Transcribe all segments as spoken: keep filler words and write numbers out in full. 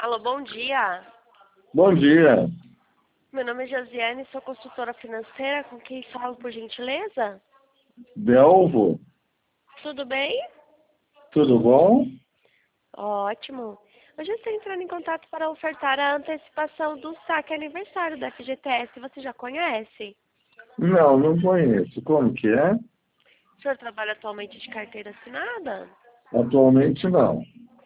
Alô, bom dia. Bom dia, Meu nome é Josiane, sou consultora financeira. Com quem falo, por gentileza? Belvo, Tudo bem? tudo bom? Ótimo. Hoje eu estou entrando em contato para ofertar a antecipação do saque aniversário da F G T S. Você já conhece? Não, não conheço. Como que é? O senhor trabalha atualmente de carteira assinada? Atualmente não.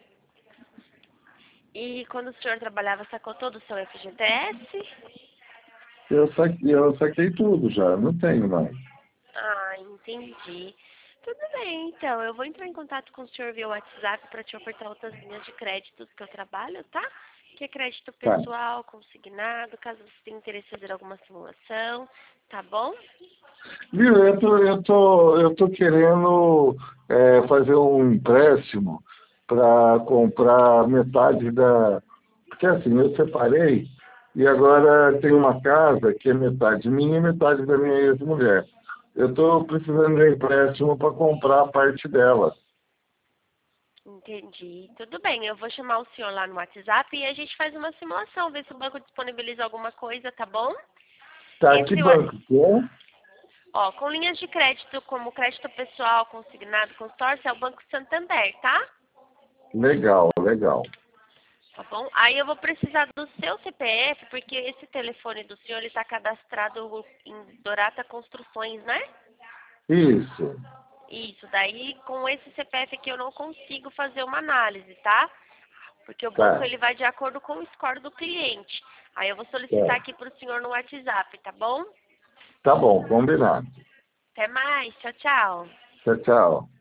E quando o senhor trabalhava, sacou todo o seu F G T S? Eu saquei, eu saquei tudo já, não tenho mais. Ah, entendi. Tudo bem, então. Eu vou entrar em contato com o senhor via WhatsApp para te ofertar outras linhas de créditos que eu trabalho, tá? Que é crédito Tá. pessoal, consignado, caso você tenha interesse em fazer alguma simulação, tá bom? Viu, eu tô, eu tô, eu tô querendo é, fazer um empréstimo para comprar metade da... Porque assim, eu separei e agora tem uma casa que é metade minha e metade da minha ex-mulher. Eu estou precisando de um empréstimo para comprar a parte dela. Entendi. Tudo bem, eu vou chamar o senhor lá no WhatsApp e a gente faz uma simulação, ver se o banco disponibiliza alguma coisa, tá bom? Tá, que Esse, wa- banco que é? ó, com linhas de crédito como crédito pessoal, consignado, consórcio, é o Banco Santander, tá? Legal, legal. Tá bom? Aí eu vou precisar do seu C P F, porque esse telefone do senhor está cadastrado em Dorata Construções, né? Isso. Isso, daí com esse C P F aqui eu não consigo fazer uma análise, tá? Porque o banco Tá, ele vai de acordo com o score do cliente. Aí eu vou solicitar tá. aqui para o senhor no WhatsApp, tá bom? Tá bom, combinado. Até mais, tchau, tchau. Tchau, tchau.